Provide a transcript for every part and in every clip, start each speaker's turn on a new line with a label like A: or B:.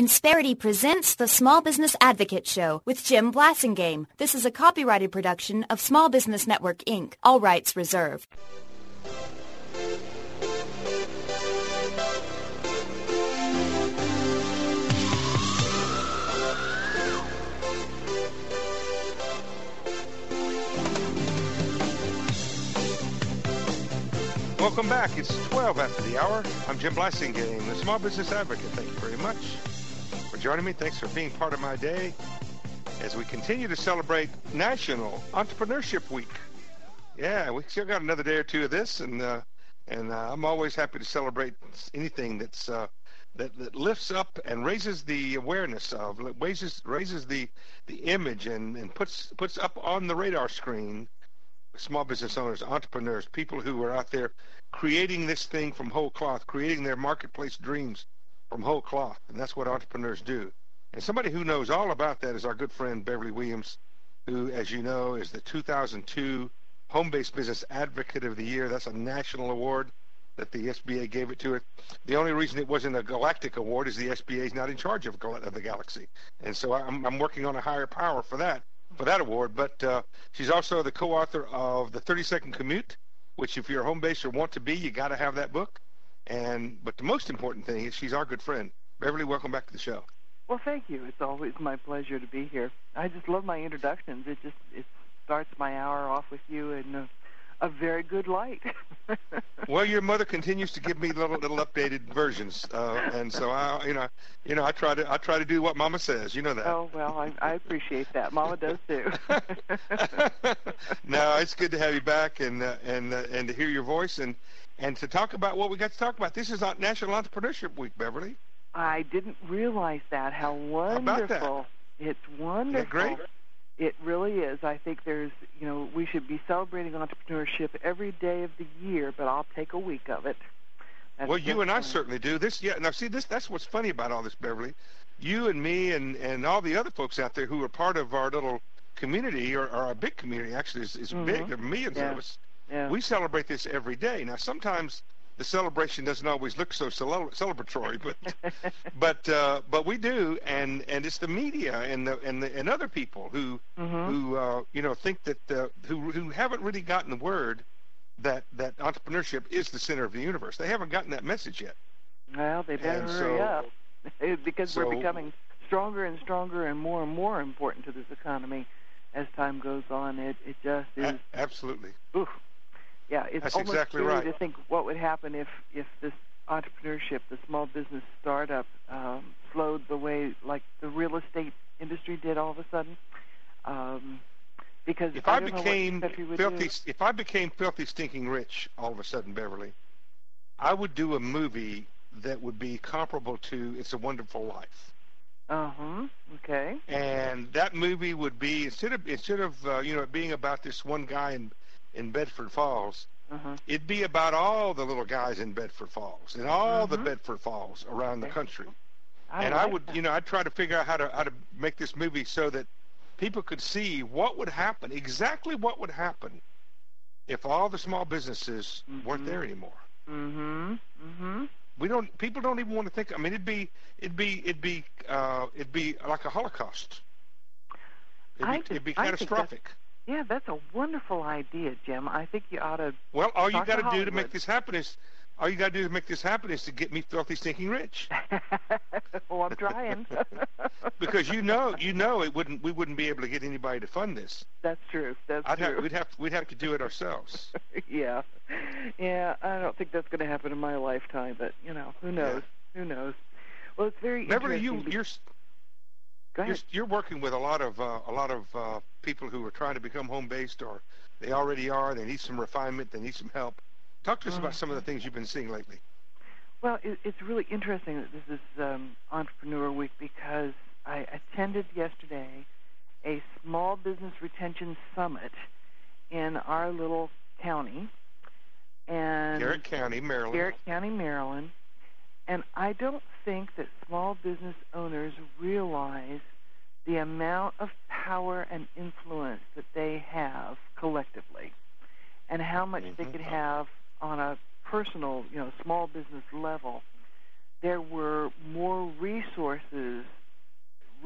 A: Insperity presents the Small Business Advocate Show with Jim Blasingame. This is a copyrighted production of Small Business Network, Inc., all rights reserved.
B: Welcome back. It's 12 after the hour. I'm Jim Blasingame, the Small Business Advocate. Thank you very much for joining me. Thanks for being part of my day as we continue to celebrate National Entrepreneurship Week. Yeah, we still got another day or two of this, and I'm always happy to celebrate anything that's that lifts up and raises the awareness of, raises the image and puts up on the radar screen small business owners, entrepreneurs, people who are out there creating this thing from whole cloth, creating their marketplace dreams from whole cloth. And that's what entrepreneurs do. And somebody who knows all about that is our good friend Beverly Williams, who, as you know, is the 2002 Home-Based Business Advocate of the Year. That's a national award that the SBA gave it to it. The only reason it wasn't a galactic award is the SBA is not in charge of the galaxy. And so I'm working on a higher power for that award, but she's also the co-author of The 30-Second Commute, which if you're a home base or want to be, you got to have that book. But the most important thing is she's our good friend. Beverly, welcome back to the show.
C: Well, thank you. It's always my pleasure to be here. I just love my introductions. It starts my hour off with you in a very good light.
B: Well, your mother continues to give me little updated versions, and so I try to do what Mama says. You know that.
C: Oh well, I appreciate that. Mama does too.
B: No, it's good to have you back and to hear your voice and to talk about what we got to talk about. This is National Entrepreneurship Week, Beverly.
C: I didn't realize that. How wonderful!
B: How about that?
C: It's wonderful.
B: Isn't that great?
C: It really is. I think we should be celebrating entrepreneurship every day of the year, but I'll take a week of it.
B: Well, you and I certainly do. Now see, that's what's funny about all this, Beverly. You and me and all the other folks out there who are part of our little community, or our big community, actually, is
C: Mm-hmm.
B: big. There are millions of us.
C: Yeah.
B: We celebrate this every day. Now, sometimes the celebration doesn't always look so celebratory, but we do, and it's the media and other people who think that who haven't really gotten the word that entrepreneurship is the center of the universe. They haven't gotten that message yet.
C: Well, they better hurry up because we're becoming stronger and stronger and more important to this economy as time goes on. It just is
B: absolutely.
C: Oof. Yeah, it's
B: That's
C: almost
B: exactly
C: scary
B: right.
C: to think what would happen if this entrepreneurship, the small business startup, slowed the way like the real estate industry did all of a sudden. Because
B: if I became filthy stinking rich all of a sudden, Beverly, I would do a movie that would be comparable to It's a Wonderful Life.
C: Okay.
B: And that movie would be instead of it being about this one guy in Bedford Falls, it'd be about all the little guys in Bedford Falls and all the Bedford Falls around the country. I'd try to figure out how to make this movie so that people could see what would happen, exactly what would happen if all the small businesses weren't there anymore. People don't even want to think. I mean, it'd be like a Holocaust. It'd be catastrophic.
C: Yeah, that's a wonderful idea, Jim. I think you ought to.
B: Well, all you got to do to make this happen is to get me filthy stinking rich.
C: Well, I'm trying.
B: Because we wouldn't be able to get anybody to fund this.
C: That's true. True.
B: We'd have to do it ourselves.
C: Yeah. I don't think that's going to happen in my lifetime, but who knows? Yeah. Who knows? Well, it's very interesting.
B: You're working with a lot of people who are trying to become home-based, or they already are. They need some refinement. They need some help. Talk to us about some of the things you've been seeing lately.
C: Well, it's really interesting that this is Entrepreneur Week because I attended yesterday a small business retention summit in our little county, and
B: Garrett County, Maryland.
C: And I don't think that small business owners realize the amount of power and influence that they have collectively and how much they could have on a personal, small business level. There were more resources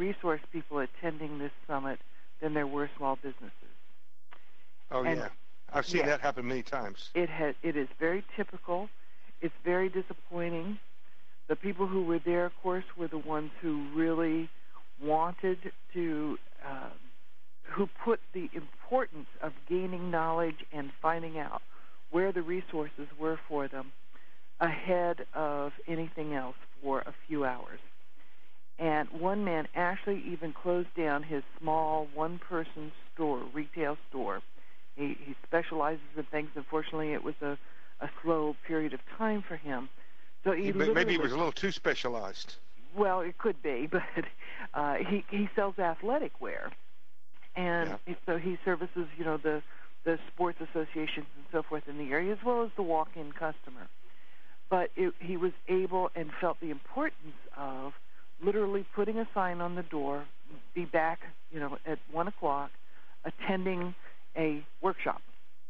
C: resource people attending this summit than there were small businesses.
B: Oh, and, yeah. I've seen that happen many times.
C: It is very typical. It's very disappointing. The people who were there, of course, were the ones who really wanted to, who put the importance of gaining knowledge and finding out where the resources were for them ahead of anything else for a few hours. And one man actually even closed down his small one-person store, retail store. He specializes in things. Unfortunately, it was a slow period of time for him. So
B: maybe he was a little too specialized.
C: Well, it could be, but he sells athletic wear, and so he services the sports associations and so forth in the area, as well as the walk-in customer. But he was able and felt the importance of literally putting a sign on the door, be back at 1 o'clock, attending a workshop.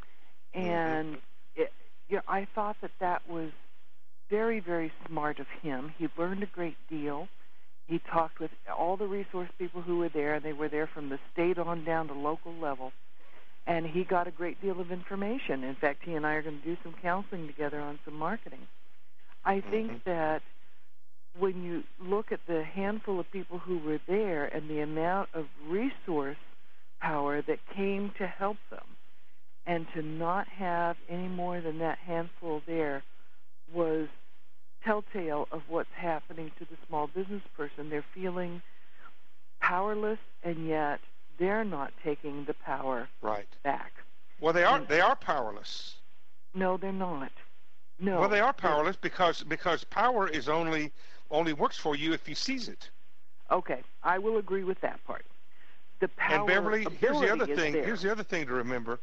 C: And I thought that was very, very smart of him. He learned a great deal. He talked with all the resource people who were there, and they were there from the state on down to local level. And he got a great deal of information. In fact, he and I are going to do some counseling together on some marketing. I think that when you look at the handful of people who were there and the amount of resource power that came to help them, and to not have any more than that handful there was telltale of what's happening to the small business person. They're feeling powerless, and yet they're not taking the power back.
B: Well, they are powerless.
C: No, they're not. No.
B: Well, they are powerless because power is only works for you if you seize it.
C: Okay, I will agree with that part. The power.
B: And Beverly, here's the other thing.
C: There.
B: Here's the other thing to remember.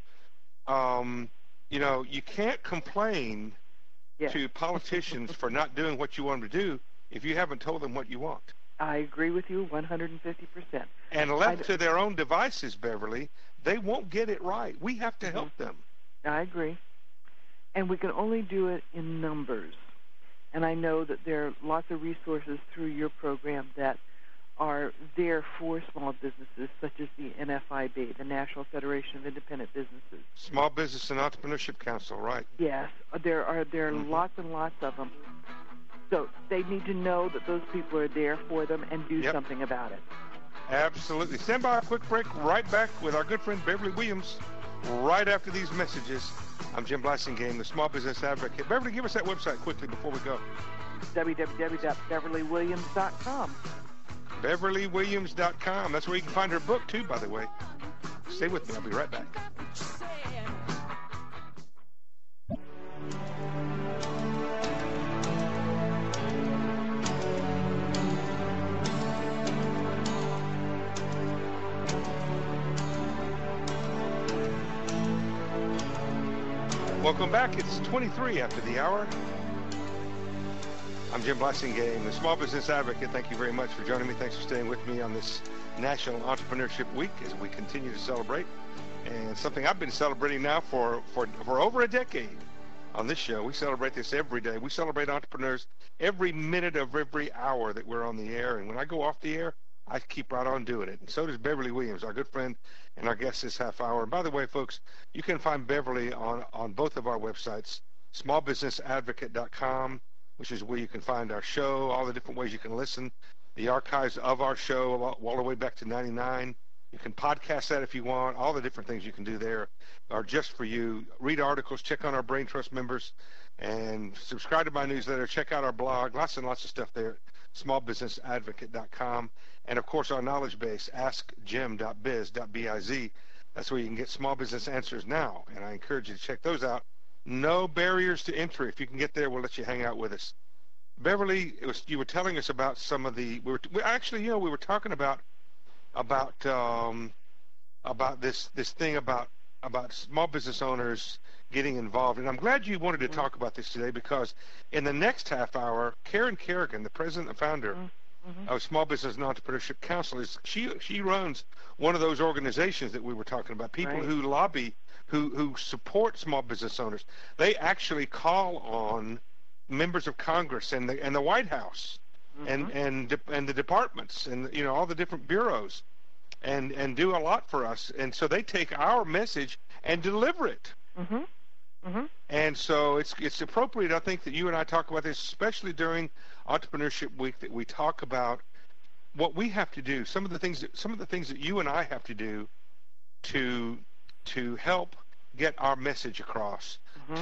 B: You can't complain to politicians for not doing what you want them to do if you haven't told them what you want.
C: I agree with you 150%.
B: And left to their own devices, Beverly, they won't get it right. We have to help them.
C: I agree. And we can only do it in numbers. And I know that there are lots of resources through your program that are there for small businesses, such as the NFIB, the National Federation of Independent Businesses.
B: Small Business and Entrepreneurship Council, right?
C: Yes, there are lots and lots of them. So they need to know that those people are there for them and do something about it.
B: Absolutely. Stand by a quick break. Right back with our good friend Beverly Williams right after these messages. I'm Jim Blasingame, the Small Business Advocate. Beverly, give us that website quickly before we go.
C: www.beverlywilliams.com.
B: BeverlyWilliams.com. That's where you can find her book, too, by the way. Stay with me. I'll be right back. Welcome back. It's 23 after the hour. I'm Jim Blasingame, the Small Business Advocate. Thank you very much for joining me. Thanks for staying with me on this National Entrepreneurship Week as we continue to celebrate. And something I've been celebrating now for over a decade on this show. We celebrate this every day. We celebrate entrepreneurs every minute of every hour that we're on the air. And when I go off the air, I keep right on doing it. And so does Beverly Williams, our good friend and our guest this half hour. And by the way, folks, you can find Beverly on both of our websites, smallbusinessadvocate.com, which is where you can find our show, all the different ways you can listen, the archives of our show all the way back to 99. You can podcast that if you want. All the different things you can do there are just for you. Read articles, check on our Brain Trust members, and subscribe to my newsletter. Check out our blog. Lots and lots of stuff there. smallbusinessadvocate.com. And, of course, our knowledge base, askjim.biz. That's where you can get small business answers now, and I encourage you to check those out. No barriers to entry. If you can get there, we'll let you hang out with us. Beverly, you were telling us about some of the. We were talking about this thing about small business owners getting involved, and I'm glad you wanted to talk about this today because in the next half hour, Karen Kerrigan, the president and founder of Small Business and Entrepreneurship Council, she runs one of those organizations that we were talking about. People who lobby. Who support small business owners. They actually call on members of Congress and the White House and the departments and all the different bureaus, and do a lot for us. And so they take our message and deliver it. And so it's appropriate, I think, that you and I talk about this, especially during Entrepreneurship Week, that we talk about what we have to do, some of the things that you and I have to do to help get our message across.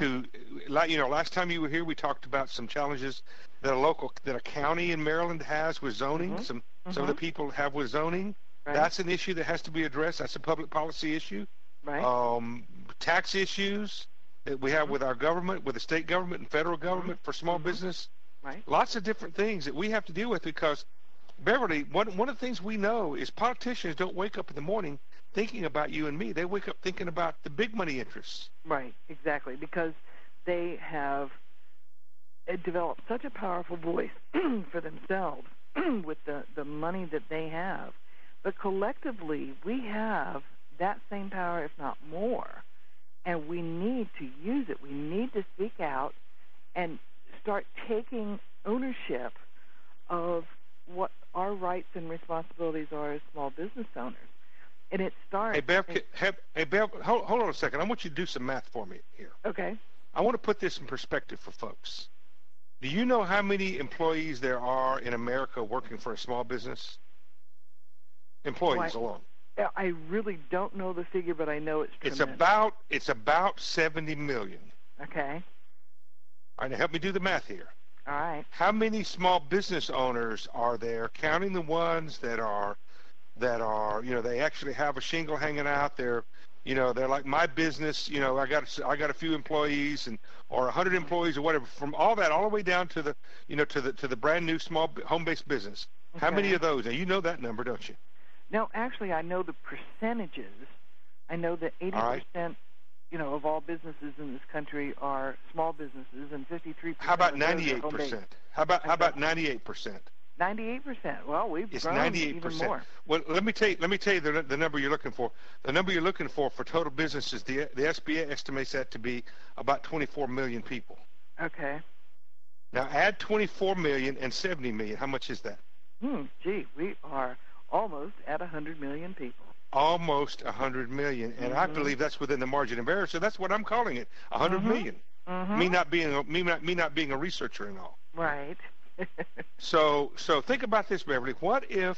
B: Last time you were here, we talked about some challenges that a county in Maryland has with zoning. Some of the people have with zoning. Right. That's an issue that has to be addressed. That's a public policy issue. Right. Tax issues that we have with our government, with the state government and federal government for small business. Right. Lots of different things that we have to deal with, because, Beverly, one of the things we know is politicians don't wake up in the morning thinking about you and me. They wake up thinking about the big money interests. Right, exactly, because they have developed such a powerful voice for themselves with the money that they have. But collectively, we have that same power, if not more, and we need to use it. We need to speak out and start taking ownership of what our rights and responsibilities are as small business owners. And it starts... Hey, Bev, hold on a second. I want you to do some math for me here. Okay. I want to put this in perspective for folks. Do you know how many employees there are in America working for a small business? Employees alone. I really don't know the figure, but I know it's tremendous. It's about 70 million. Okay. All right, now help me do the math here. All right. How many small business owners are there, counting the ones that are, they actually have a shingle hanging out there, they're like my business, I got a few employees or 100 employees or whatever, from all that all the way down to the, to the brand new small home-based business. Okay. How many of those? Now you know that number, don't you? No, actually I know the percentages. I know that 80% of all businesses in this country are small businesses, and 53%. How about 98%? How about 98%? 98%. Well, we've grown 98%. Even more. Well, let me tell you the number you're looking for. The number you're looking for total businesses, the SBA estimates that to be about 24 million people. Okay. Now add 24 million and 70 million. How much is that? Gee, we are almost at 100 million people. Almost 100 million, and I believe that's within the margin of error. So that's what I'm calling it, 100 million. Me not being a researcher and all. Right. So think about this, Beverly. What if,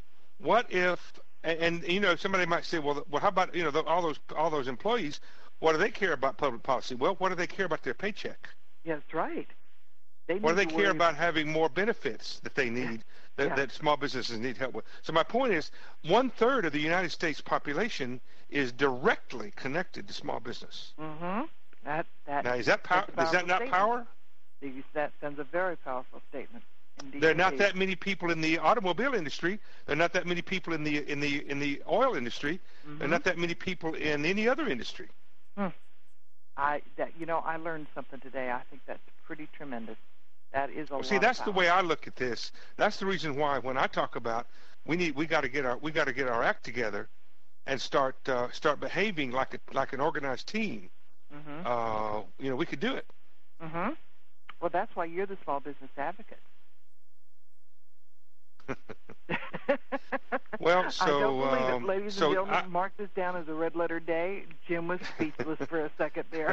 B: and somebody might say, well, how about all those employees? What do they care about public policy? Well, what do they care about their paycheck? Yeah, that's right. What do they care about having more benefits that they need, that small businesses need help with? So my point is, 1/3 of the United States population is directly connected to small business. Now, is that power? Is that not power? That sends a very powerful statement. Indeed. There are not that many people in the automobile industry. There are not that many people in the oil industry. There are not that many people in any other industry. I learned something today. I think that's pretty tremendous. That is a lot. See, that's the way I look at this. That's the reason why when I talk about we got to get our act together and start behaving like an organized team. We could do it. Well, that's why you're the small business advocate. Well, so I don't believe it, ladies and gentlemen. Mark this down as a red letter day. Jim was speechless for a second there.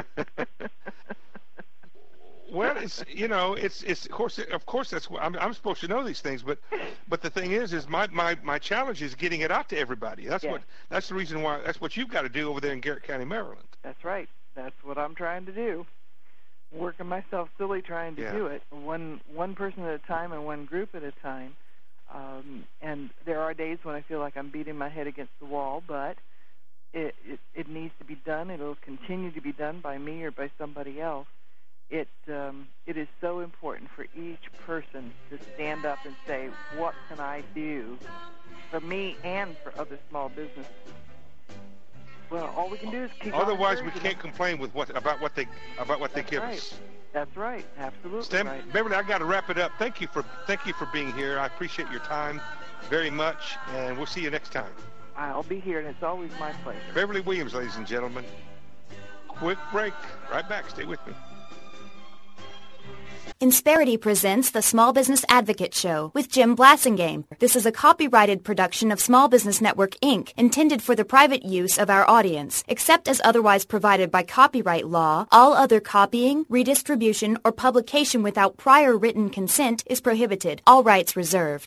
B: Well, it's of course that's what I'm supposed to know these things, but the thing is my challenge is getting it out to everybody. That's the reason why. That's what you've got to do over there in Garrett County, Maryland. That's right. That's what I'm trying to do. Working myself silly trying to do it, one person at a time and one group at a time. And there are days when I feel like I'm beating my head against the wall, but it needs to be done. It'll continue to be done by me or by somebody else. It is so important for each person to stand up and say, what can I do for me and for other small businesses? Well, all we can do is keep. Otherwise, we can't complain about what they give us. That's right. Absolutely. Right. Beverly, I got to wrap it up. Thank you for being here. I appreciate your time very much, and we'll see you next time. I'll be here, and it's always my pleasure. Beverly Williams, ladies and gentlemen. Quick break. Right back. Stay with me.
A: Insperity presents the Small Business Advocate Show with Jim Blasingame. This is a copyrighted production of Small Business Network, Inc., intended for the private use of our audience. Except as otherwise provided by copyright law, all other copying, redistribution, or publication without prior written consent is prohibited. All rights reserved.